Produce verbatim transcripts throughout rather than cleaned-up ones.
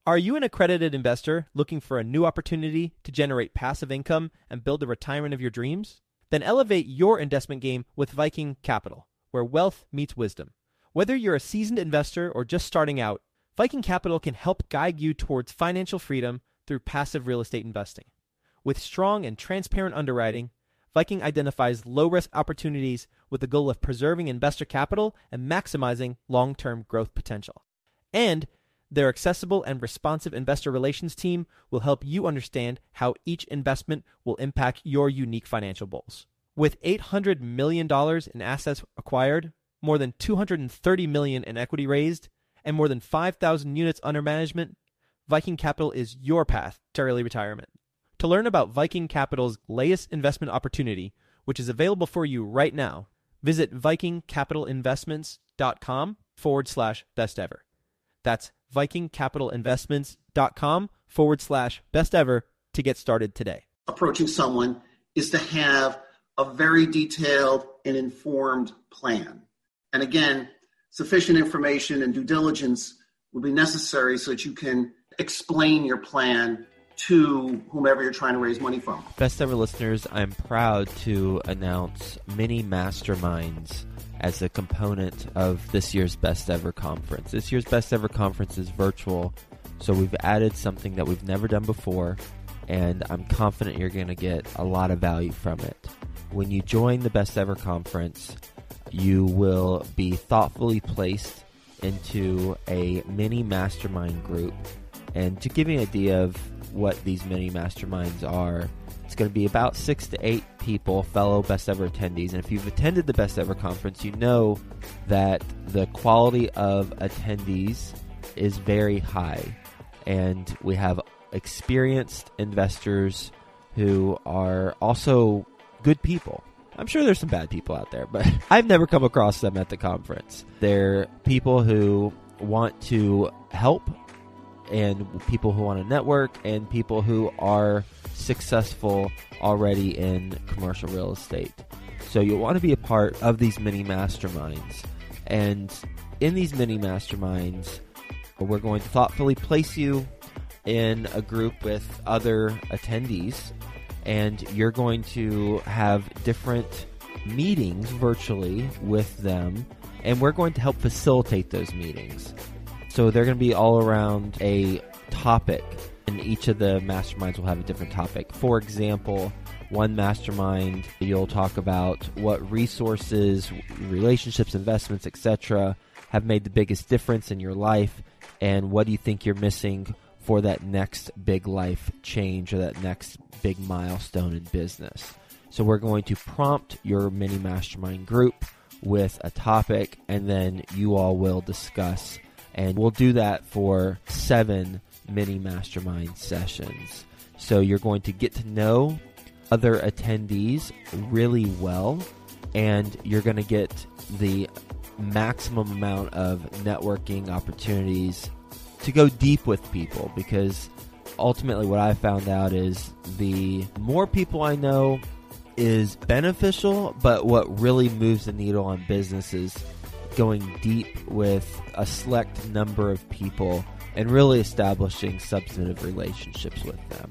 Are you an accredited investor looking for a new opportunity to generate passive income and build the retirement of your dreams? Then elevate your investment game with Viking Capital, where wealth meets wisdom. Whether you're a seasoned investor or just starting out, Viking Capital can help guide you towards financial freedom through passive real estate investing. With strong and transparent underwriting, Viking identifies low-risk opportunities with the goal of preserving investor capital and maximizing long-term growth potential. And their accessible and responsive investor relations team will help you understand how each investment will impact your unique financial goals. With eight hundred million dollars in assets acquired, more than two hundred thirty million dollars in equity raised, and more than five thousand units under management, Viking Capital is your path to early retirement. To learn about Viking Capital's latest investment opportunity, which is available for you right now, visit vikingcapitalinvestments.com forward slash best ever. That's vikingcapitalinvestments.com forward slash best ever to get started today. Approaching someone is to have a very detailed and informed plan. And again, sufficient information and due diligence will be necessary so that you can explain your plan to whomever you're trying to raise money from. Best Ever listeners, I'm proud to announce Mini Masterminds as a component of this year's Best Ever Conference. This year's Best Ever Conference is virtual, so we've added something that we've never done before, and I'm confident you're going to get a lot of value from it. When you join the Best Ever Conference, you will be thoughtfully placed into a mini mastermind group. And to give you an idea of what these mini masterminds are, it's going to be about six to eight people, fellow Best Ever attendees. And if you've attended the Best Ever Conference, you know that the quality of attendees is very high. And we have experienced investors who are also good people. I'm sure there's some bad people out there, but I've never come across them at the conference. They're people who want to help, and people who want to network, and people who are successful already in commercial real estate. So you'll want to be a part of these mini masterminds. And in these mini masterminds, we're going to thoughtfully place you in a group with other attendees, and you're going to have different meetings virtually with them, and we're going to help facilitate those meetings. So they're going to be all around a topic, and each of the masterminds will have a different topic. For example, one mastermind, you'll talk about what resources, relationships, investments, et cetera have made the biggest difference in your life, and what do you think you're missing for that next big life change or that next big milestone in business. So we're going to prompt your mini mastermind group with a topic, and then you all will discuss. And we'll do that for seven mini mastermind sessions. So you're going to get to know other attendees really well, and you're going to get the maximum amount of networking opportunities to go deep with people, because ultimately what I found out is the more people I know is beneficial, but what really moves the needle on business is going deep with a select number of people and really establishing substantive relationships with them.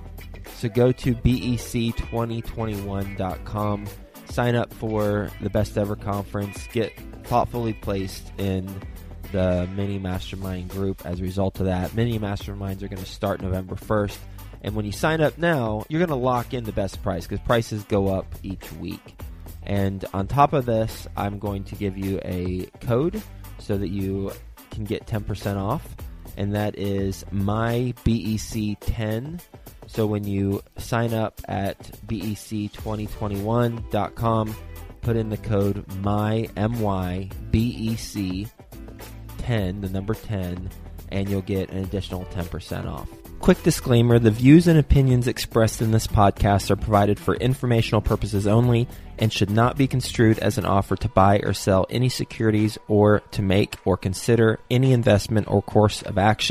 So go to B E C twenty twenty-one dot com, sign up for the Best Ever Conference, get thoughtfully placed in the mini mastermind group. As a result of that, mini masterminds are going to start November first, and when you sign up now, you're going to lock in the best price, because prices go up each week. And on top of this, I'm going to give you a code so that you can get ten percent off, and that is my B E C ten. So when you sign up at B E C twenty twenty-one dot com, put in the code my M Y B E C ten, the number ten, and you'll get an additional ten percent off. Quick disclaimer, the views and opinions expressed in this podcast are provided for informational purposes only and should not be construed as an offer to buy or sell any securities or to make or consider any investment or course of action.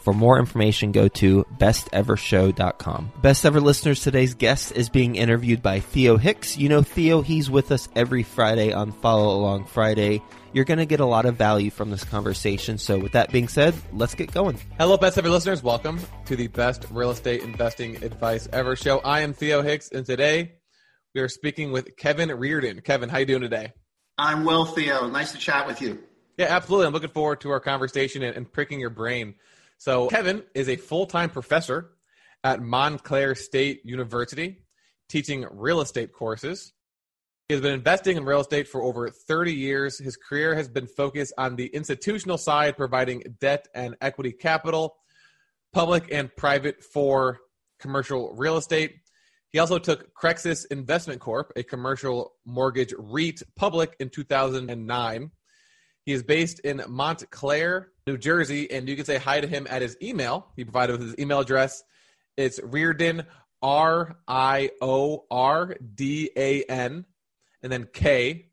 For more information, go to best ever show dot com. Best Ever listeners, today's guest is being interviewed by Theo Hicks. You know Theo, he's with us every Friday on Follow Along Friday. You're going to get a lot of value from this conversation. So with that being said, let's get going. Hello, Best Ever listeners. Welcome to the Best Real Estate Investing Advice Ever show. I am Theo Hicks, and today we are speaking with Kevin Reardon. Kevin, how you doing today? I'm well, Theo. Nice to chat with you. Yeah, absolutely. I'm looking forward to our conversation and, and pricking your brain. So Kevin is a full-time professor at Montclair State University, teaching real estate courses. He has been investing in real estate for over thirty years. His career has been focused on the institutional side, providing debt and equity capital, public and private for commercial real estate. He also took Crexus Investment Corp, a commercial mortgage REIT, public in two thousand nine. He is based in Montclair, New Jersey, and you can say hi to him at his email. He provided with his email address. It's Reardon, R I O R D A N, and then K,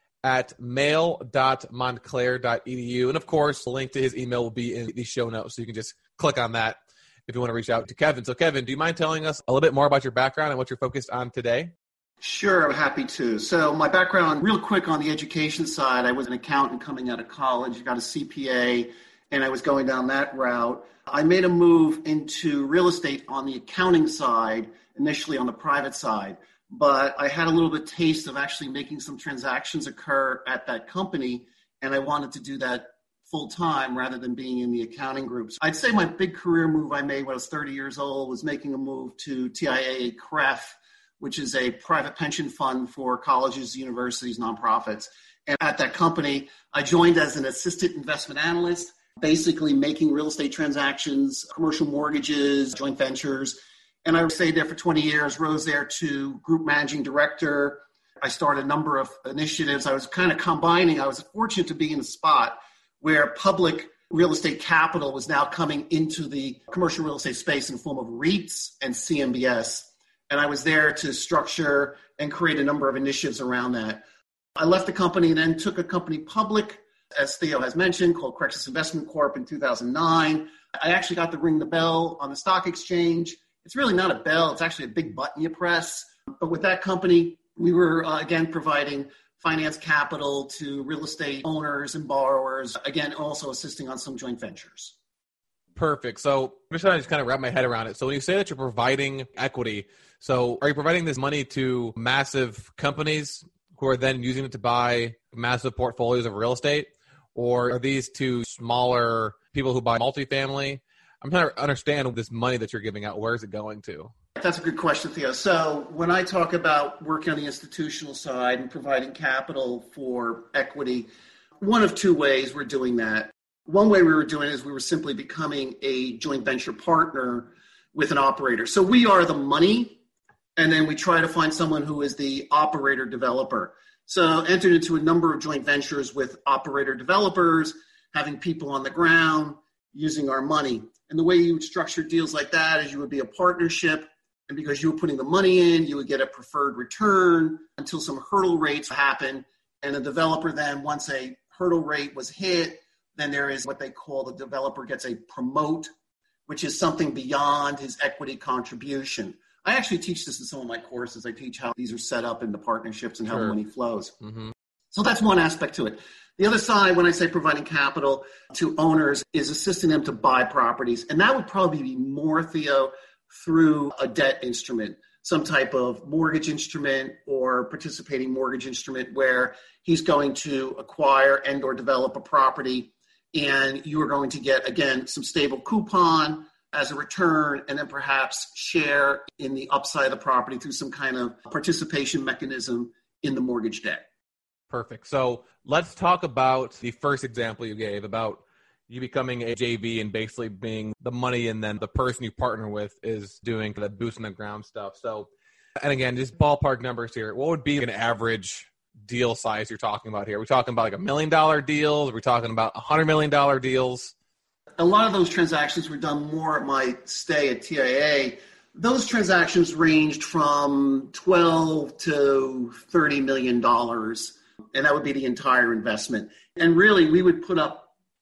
at mail dot montclair dot e d u. And, of course, the link to his email will be in the show notes, so you can just click on that if you want to reach out to Kevin. So, Kevin, do you mind telling us a little bit more about your background and what you're focused on today? Sure, I'm happy to. So my background, real quick on the education side, I was an accountant coming out of college, got a C P A, and I was going down that route. I made a move into real estate on the accounting side, initially on the private side, but I had a little bit taste of actually making some transactions occur at that company, and I wanted to do that full time rather than being in the accounting groups. I'd say my big career move I made when I was thirty years old was making a move to T I A C R E F, which is a private pension fund for colleges, universities, nonprofits. And at that company, I joined as an assistant investment analyst, basically making real estate transactions, commercial mortgages, joint ventures. And I stayed there for twenty years, rose there to group managing director. I started a number of initiatives. I was kind of combining. I was fortunate to be in a spot where public real estate capital was now coming into the commercial real estate space in the form of REITs and C M B S. And I was there to structure and create a number of initiatives around that. I left the company and then took a company public, as Theo has mentioned, called Crexus Investment Corp in two thousand nine. I actually got to ring the bell on the stock exchange. It's really not a bell. It's actually a big button you press. But with that company, we were, uh, again, providing finance capital to real estate owners and borrowers, again, also assisting on some joint ventures. Perfect. So I'm just trying to just kind of wrap my head around it. So when you say that you're providing equity, so are you providing this money to massive companies who are then using it to buy massive portfolios of real estate? Or are these to smaller people who buy multifamily? I'm trying to understand this money that you're giving out. Where is it going to? That's a good question, Theo. So when I talk about working on the institutional side and providing capital for equity, one of two ways we're doing that. One way we were doing it is we were simply becoming a joint venture partner with an operator. So we are the money, and then we try to find someone who is the operator developer. So entered into a number of joint ventures with operator developers, having people on the ground, using our money. And the way you would structure deals like that is you would be a partnership, and because you were putting the money in, you would get a preferred return until some hurdle rates happen. And the developer then, once a hurdle rate was hit, then there is what they call the developer gets a promote, which is something beyond his equity contribution. I actually teach this in some of my courses. I teach how these are set up in the partnerships and how Sure. the money flows. Mm-hmm. So that's one aspect to it. The other side, when I say providing capital to owners, is assisting them to buy properties. And that would probably be more, Theo, through a debt instrument, some type of mortgage instrument or participating mortgage instrument where he's going to acquire and or develop a property, and you are going to get, again, some stable coupon as a return, and then perhaps share in the upside of the property through some kind of participation mechanism in the mortgage debt. Perfect. So let's talk about the first example you gave about you becoming a J V and basically being the money, and then the person you partner with is doing the boots on the ground stuff. So, and again, just ballpark numbers here. What would be an average deal size you're talking about here? Are we talking about like a million dollar deals? Are we talking about a hundred million dollar deals? A lot of those transactions were done more at my stay at T I A. Those transactions ranged from twelve to thirty million dollars, and that would be the entire investment. And really, we would put up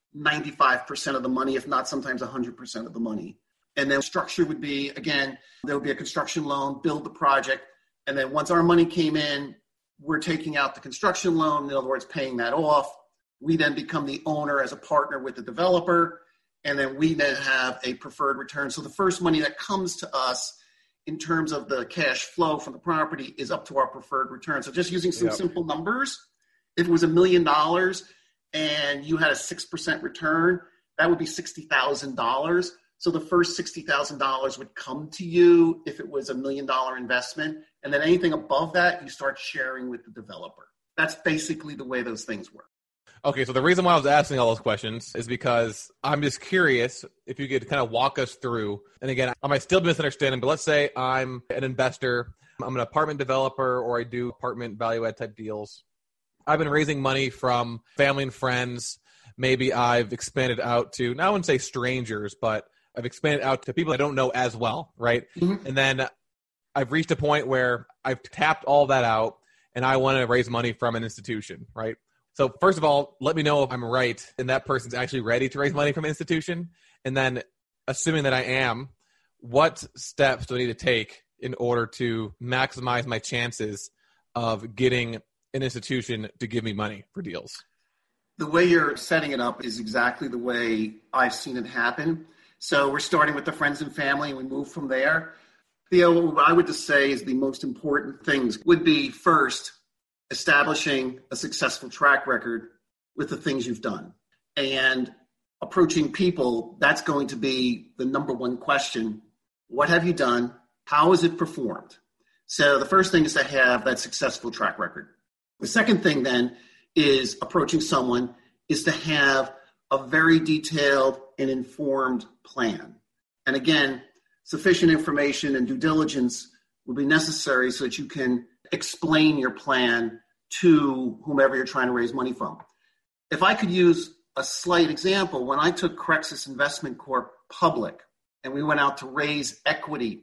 ninety-five percent of the money, if not sometimes one hundred percent of the money. And then structure would be, again, there would be a construction loan, build the project. And then once our money came in, we're taking out the construction loan, in other words, paying that off. We then become the owner as a partner with the developer. And then we then have a preferred return. So the first money that comes to us in terms of the cash flow from the property is up to our preferred return. So just using some Yep. simple numbers, if it was a million dollars and you had a six percent return, that would be sixty thousand dollars. So the first sixty thousand dollars would come to you if it was a million dollar investment. And then anything above that, you start sharing with the developer. That's basically the way those things work. Okay, so the reason why I was asking all those questions is because I'm just curious if you could kind of walk us through. And again, I might still be misunderstanding, but let's say I'm an investor, I'm an apartment developer, or I do apartment value add type deals. I've been raising money from family and friends. Maybe I've expanded out to, now I wouldn't say strangers, but I've expanded out to people I don't know as well, right? Mm-hmm. And then I've reached a point where I've tapped all that out and I want to raise money from an institution, right? So first of all, let me know if I'm right and that person's actually ready to raise money from an institution. And then assuming that I am, what steps do I need to take in order to maximize my chances of getting an institution to give me money for deals? The way you're setting it up is exactly the way I've seen it happen. So we're starting with the friends and family and we move from there. Theo, what I would just say is the most important things would be first, establishing a successful track record with the things you've done. And approaching people, that's going to be the number one question. What have you done? How has it performed? So the first thing is to have that successful track record. The second thing then is approaching someone is to have a very detailed and informed plan. And again, sufficient information and due diligence will be necessary so that you can explain your plan to whomever you're trying to raise money from. If I could use a slight example, when I took Crexus Investment Corp public and we went out to raise equity,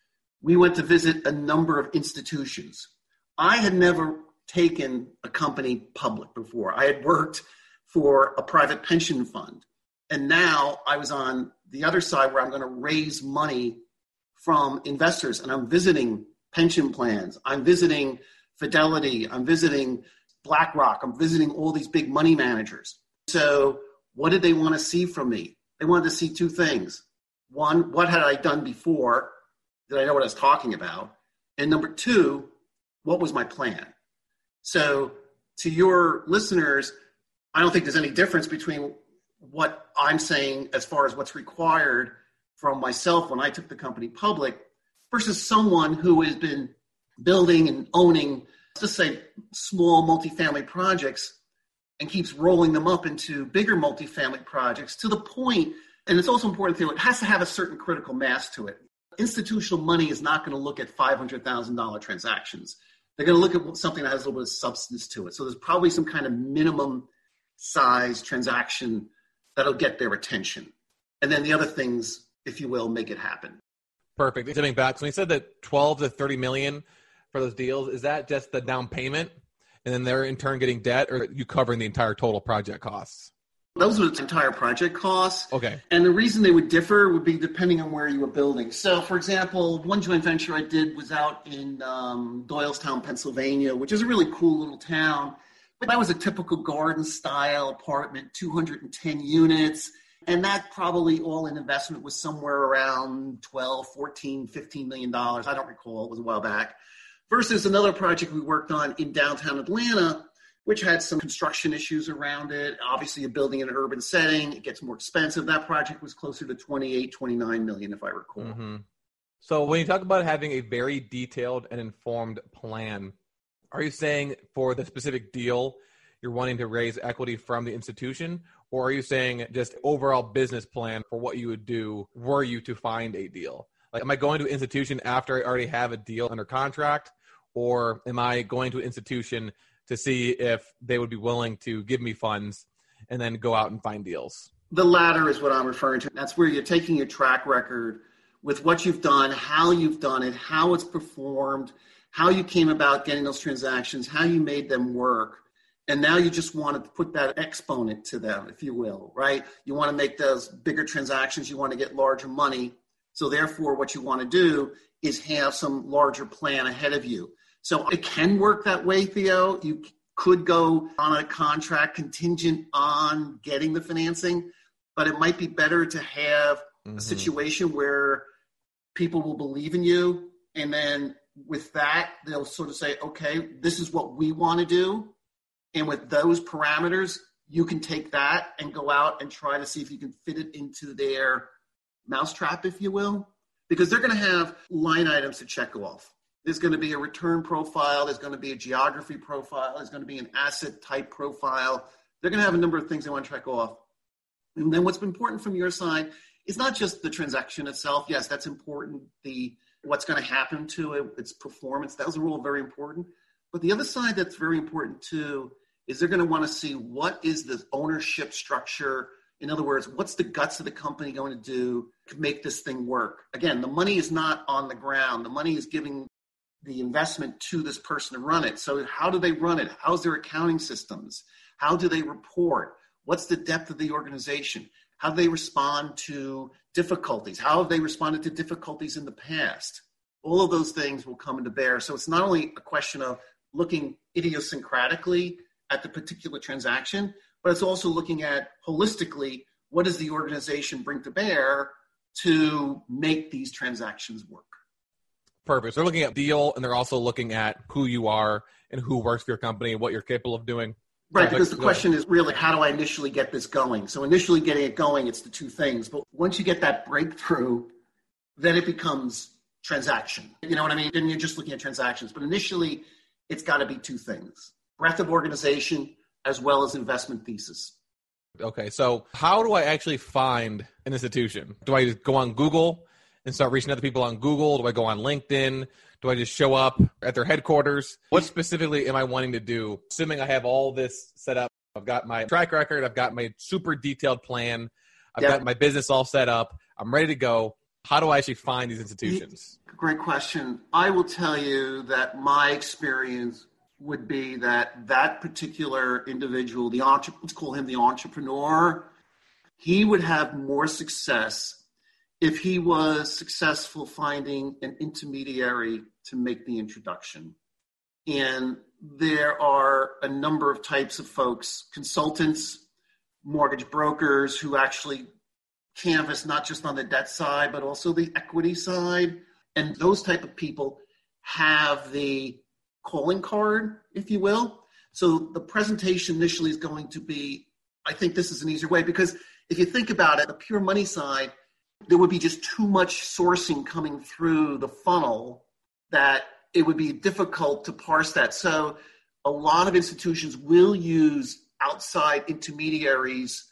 we went to visit a number of institutions. I had never taken a company public before. I had worked for a private pension fund. And now I was on the other side where I'm going to raise money from investors and I'm visiting pension plans. I'm visiting Fidelity. I'm visiting BlackRock. I'm visiting all these big money managers. So what did they want to see from me? They wanted to see two things. One, what had I done before? Did I know what I was talking about? And number two, what was my plan? So to your listeners, I don't think there's any difference between what I'm saying as far as what's required from myself when I took the company public versus someone who has been building and owning, let's just say, small multifamily projects and keeps rolling them up into bigger multifamily projects to the point, and it's also important to, it has to have a certain critical mass to it. Institutional money is not going to look at five hundred thousand dollars transactions. They're going to look at something that has a little bit of substance to it. So there's probably some kind of minimum size transaction that'll get their attention. And then the other things, if you will, make it happen. Perfect. Coming back, so we said that twelve to thirty million for those deals. Is that just the down payment and then they're in turn getting debt, or are you covering the entire total project costs? Those are the entire project costs. Okay. And the reason they would differ would be depending on where you were building. So, for example, one joint venture I did was out in um, Doylestown, Pennsylvania, which is a really cool little town. But that was a typical garden-style apartment, two hundred ten units. And that probably all in investment was somewhere around twelve, fourteen, fifteen million dollars. I don't recall. It was a while back. Versus another project we worked on in downtown Atlanta, which had some construction issues around it. Obviously, you're building in an urban setting. It gets more expensive. That project was closer to twenty-eight, twenty-nine million, if I recall. Mm-hmm. So when you talk about having a very detailed and informed plan, are you saying for the specific deal, you're wanting to raise equity from the institution, or are you saying just overall business plan for what you would do were you to find a deal? Like, am I going to an institution after I already have a deal under contract, or am I going to an institution to see if they would be willing to give me funds and then go out and find deals? The latter is what I'm referring to. That's where you're taking your track record with what you've done, how you've done it, how it's performed, how you came about getting those transactions, how you made them work. And now you just want to put that exponent to them, if you will, right? You want to make those bigger transactions. You want to get larger money. So therefore, what you want to do is have some larger plan ahead of you. So it can work that way, Theo. You could go on a contract contingent on getting the financing, but it might be better to have mm-hmm. a situation where people will believe in you. And then with that, they'll sort of say, okay, this is what we want to do. And with those parameters, you can take that and go out and try to see if you can fit it into their mousetrap, if you will, because they're going to have line items to check off. There's going to be a return profile. There's going to be a geography profile. There's going to be an asset type profile. They're going to have a number of things they want to check off. And then what's important from your side is not just the transaction itself. Yes, that's important. The what's going to happen to it, its performance, those are all very important. But the other side that's very important too is they're going to want to see what is the ownership structure. In other words, what's the guts of the company going to do to make this thing work? Again, the money is not on the ground. The money is giving the investment to this person to run it. So how do they run it? How's their accounting systems? How do they report? What's the depth of the organization? How do they respond to difficulties? How have they responded to difficulties in the past? All of those things will come into bear. So it's not only a question of looking idiosyncratically at the particular transaction, but it's also looking at holistically, what does the organization bring to bear to make these transactions work? Perfect. So they're looking at deal, and they're also looking at who you are and who works for your company and what you're capable of doing. Right, because the question is really, how do I initially get this going? So initially getting it going, it's the two things. But once you get that breakthrough, then it becomes transaction. You know what I mean? Then you're just looking at transactions. But initially, it's got to be two things: breadth of organization as well as investment thesis. Okay, so how do I actually find an institution? Do I just go on Google and start reaching out to people on Google? Do I go on LinkedIn? Do I just show up at their headquarters? What specifically am I wanting to do? Assuming I have all this set up, I've got my track record, I've got my super detailed plan, I've yep. got my business all set up, I'm ready to go. How do I actually find these institutions? Great question. I will tell you that my experience would be that that particular individual, the entre- let's call him the entrepreneur, he would have more success if he was successful finding an intermediary to make the introduction. And there are a number of types of folks, consultants, mortgage brokers who actually canvas not just on the debt side, but also the equity side. And those type of people have the calling card, if you will. So the presentation initially is going to be, I think this is an easier way, because if you think about it, the pure money side, there would be just too much sourcing coming through the funnel that it would be difficult to parse that. So a lot of institutions will use outside intermediaries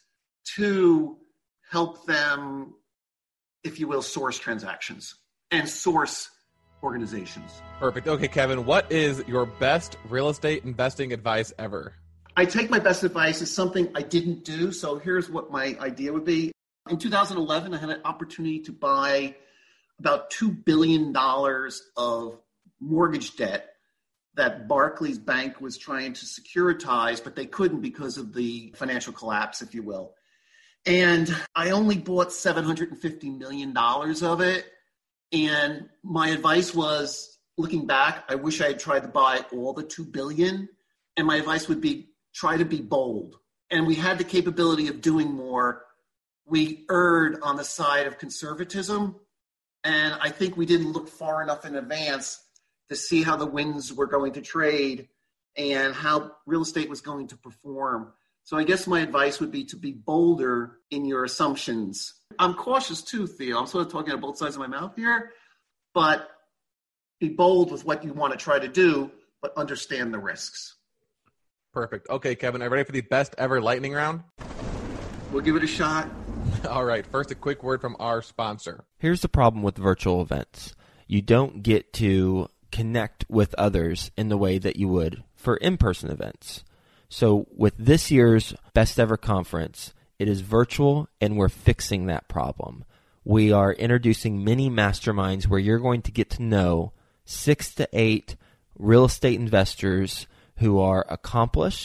to help them, if you will, source transactions and source organizations. Perfect. Okay, Kevin, what is your best real estate investing advice ever? I take my best advice as something I didn't do. So here's what my idea would be. In two thousand eleven, I had an opportunity to buy about two billion dollars of mortgage debt that Barclays Bank was trying to securitize, but they couldn't because of the financial collapse, if you will. And I only bought seven hundred fifty million dollars of it. And my advice was, looking back, I wish I had tried to buy all the two billion dollars. And my advice would be, try to be bold. And we had the capability of doing more. We erred on the side of conservatism. And I think we didn't look far enough in advance to see how the winds were going to trade and how real estate was going to perform. So I guess my advice would be to be bolder in your assumptions. I'm cautious too, Theo. I'm sort of talking on both sides of my mouth here, but be bold with what you want to try to do, but understand the risks. Perfect. Okay, Kevin, are you ready for the best ever lightning round? We'll give it a shot. All right. First, a quick word from our sponsor. Here's the problem with virtual events. You don't get to connect with others in the way that you would for in-person events. So with this year's Best Ever Conference, it is virtual, and we're fixing that problem. We are introducing mini masterminds where you're going to get to know six to eight real estate investors who are accomplished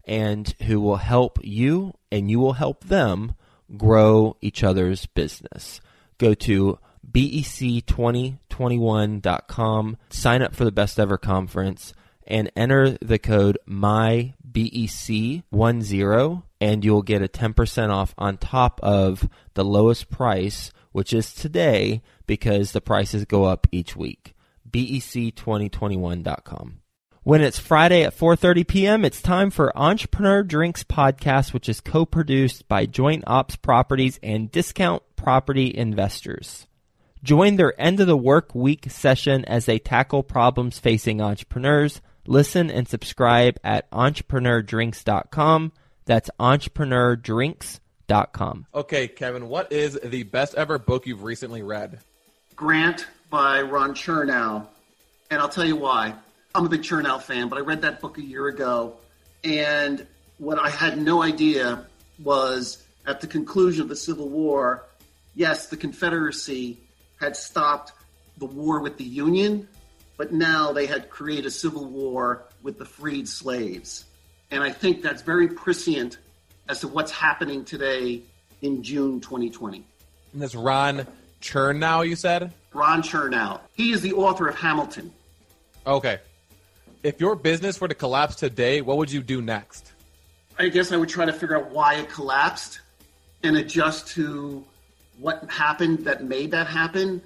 and who will help you and you will help them grow each other's business. Go to B E C twenty twenty-one dot com, sign up for the Best Ever Conference, and enter the code my B E C ten, and you'll get a ten percent off on top of the lowest price, which is today, because the prices go up each week. B E C twenty twenty-one dot com. When it's Friday at four thirty p.m., it's time for Entrepreneur Drinks Podcast, which is co-produced by Joint Ops Properties and Discount Property Investors. Join their end of the work week session as they tackle problems facing entrepreneurs. Listen and subscribe at entrepreneur drinks dot com. That's entrepreneur drinks dot com. Okay, Kevin, what is the best ever book you've recently read? Grant by Ron Chernow. And I'll tell you why. I'm a big Chernow fan, but I read that book a year ago. And what I had no idea was at the conclusion of the Civil War, yes, the Confederacy had stopped the war with the Union, but now they had created a civil war with the freed slaves. And I think that's very prescient as to what's happening today in June twenty twenty. And this Ron Chernow, you said? Ron Chernow. He is the author of Hamilton. Okay. If your business were to collapse today, what would you do next? I guess I would try to figure out why it collapsed and adjust to what happened that made that happen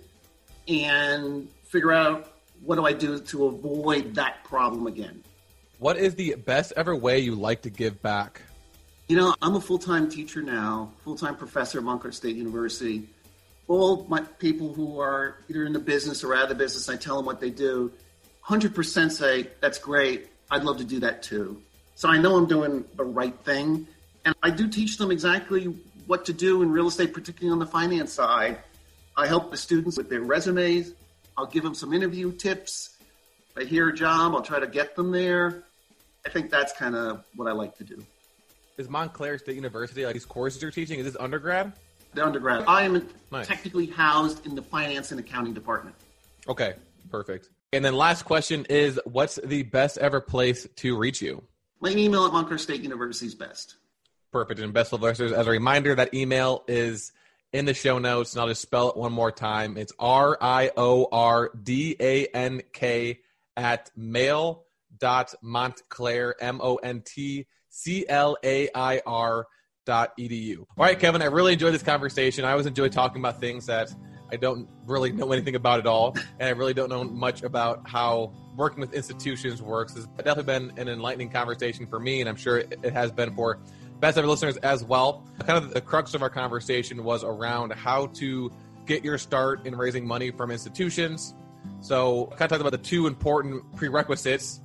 and figure out what do I do to avoid that problem again. What is the best ever way you like to give back? You know, I'm a full-time teacher now, full-time professor at Montclair State University. All my people who are either in the business or out of the business, I tell them what they do, one hundred percent say, that's great, I'd love to do that too. So I know I'm doing the right thing, and I do teach them exactly what to do in real estate, particularly on the finance side. I help the students with their resumes. I'll give them some interview tips. If I hear a job, I'll try to get them there. I think that's kind of what I like to do. Is Montclair State University, like these courses you're teaching, is this undergrad? The undergrad. I am Nice. technically housed in the finance and accounting department. Okay, perfect. And then last question is, what's the best ever place to reach you? My email at Montclair State University is best. Perfect. And best of listeners, as a reminder, that email is in the show notes, and I'll just spell it one more time. It's R I O R D A N K at mail dot Montclair, M O N T C L A I R dot E D U. All right, Kevin, I really enjoyed this conversation. I always enjoy talking about things that I don't really know anything about at all, and I really don't know much about how working with institutions works. It's definitely been an enlightening conversation for me, and I'm sure it has been for best ever listeners as well. Kind of the crux of our conversation was around how to get your start in raising money from institutions. So kind of talked about the two important prerequisites,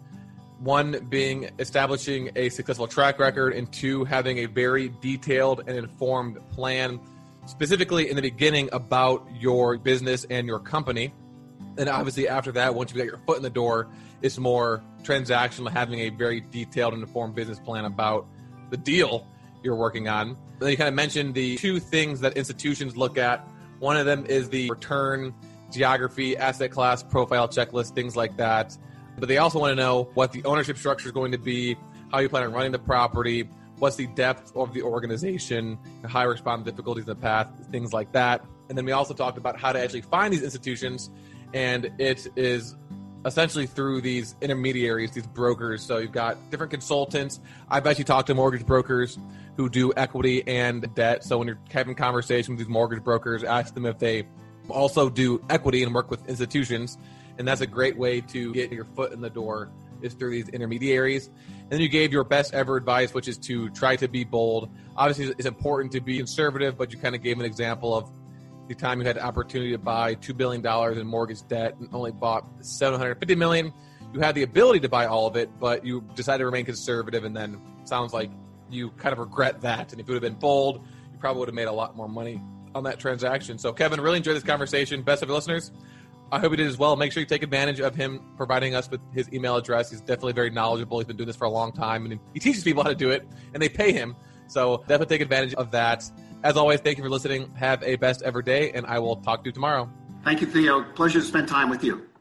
one being establishing a successful track record, and two, having a very detailed and informed plan, specifically in the beginning about your business and your company. And obviously after that, once you get your foot in the door, it's more transactional, having a very detailed and informed business plan about the deal you're working on. Then you kind of mentioned the two things that institutions look at. One of them is the return, geography, asset class, profile checklist, things like that. But they also want to know what the ownership structure is going to be, how you plan on running the property, what's the depth of the organization, how you respond to difficulties in the path, things like that. And then we also talked about how to actually find these institutions, and it is essentially through these intermediaries, these brokers. So you've got different consultants. I've actually talked to mortgage brokers who do equity and debt. So when you're having conversations with these mortgage brokers, ask them if they also do equity and work with institutions. And that's a great way to get your foot in the door, is through these intermediaries. And then you gave your best ever advice, which is to try to be bold. Obviously, it's important to be conservative, but you kind of gave an example of the time you had the opportunity to buy two billion dollars in mortgage debt and only bought seven hundred fifty million dollars. You had the ability to buy all of it, but you decided to remain conservative, and then it sounds like you kind of regret that. And if you would have been bold, you probably would have made a lot more money on that transaction. So, Kevin, really enjoyed this conversation. Best of your listeners. I hope you did as well. Make sure you take advantage of him providing us with his email address. He's definitely very knowledgeable. He's been doing this for a long time, and he teaches people how to do it, and they pay him. So definitely take advantage of that. As always, thank you for listening. Have a best ever day, and I will talk to you tomorrow. Thank you, Theo. Pleasure to spend time with you.